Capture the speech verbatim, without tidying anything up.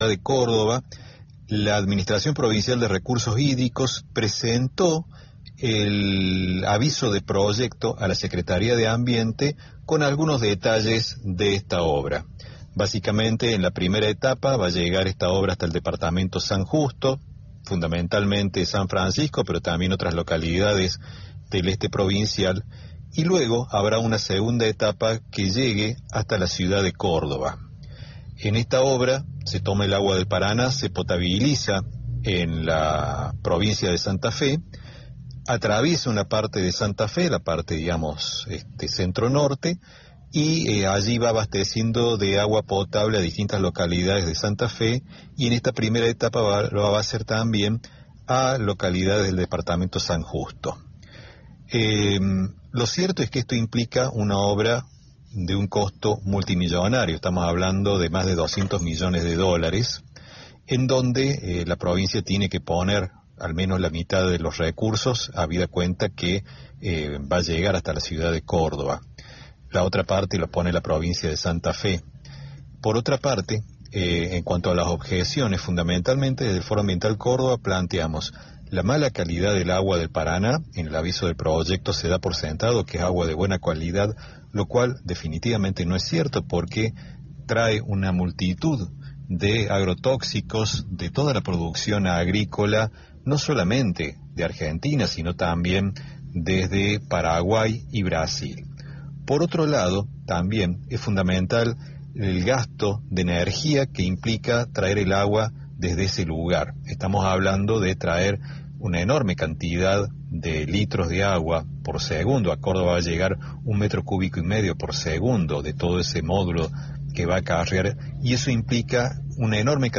de Córdoba, la Administración Provincial de Recursos Hídricos presentó el aviso de proyecto a la Secretaría de Ambiente con algunos detalles de esta obra. Básicamente, en la primera etapa va a llegar esta obra hasta el departamento San Justo, fundamentalmente San Francisco, pero también otras localidades del este provincial, y luego habrá una segunda etapa que llegue hasta la ciudad de Córdoba. En esta obra se toma el agua del Paraná, se potabiliza en la provincia de Santa Fe, atraviesa una parte de Santa Fe, la parte, digamos, este, centro-norte, y eh, allí va abasteciendo de agua potable a distintas localidades de Santa Fe, y en esta primera etapa va, lo va a hacer también a localidades del departamento San Justo. Eh, lo cierto es que esto implica una obra de un costo multimillonario, estamos hablando de más de doscientos millones de dólares, en donde eh, la provincia tiene que poner al menos la mitad de los recursos, habida cuenta que eh, va a llegar hasta la ciudad de Córdoba. La otra parte lo pone la provincia de Santa Fe. Por otra parte, eh, en cuanto a las objeciones, fundamentalmente desde el Foro Ambiental Córdoba planteamos la mala calidad del agua del Paraná. En el aviso del proyecto se da por sentado que es agua de buena calidad, lo cual definitivamente no es cierto, porque trae una multitud de agrotóxicos de toda la producción agrícola, no solamente de Argentina, sino también desde Paraguay y Brasil. Por otro lado, también es fundamental el gasto de energía que implica traer el agua desde ese lugar. Estamos hablando de traer una enorme cantidad de litros de agua por segundo. A Córdoba va a llegar un metro cúbico y medio por segundo de todo ese módulo que va a acarrear, y eso implica una enorme cantidad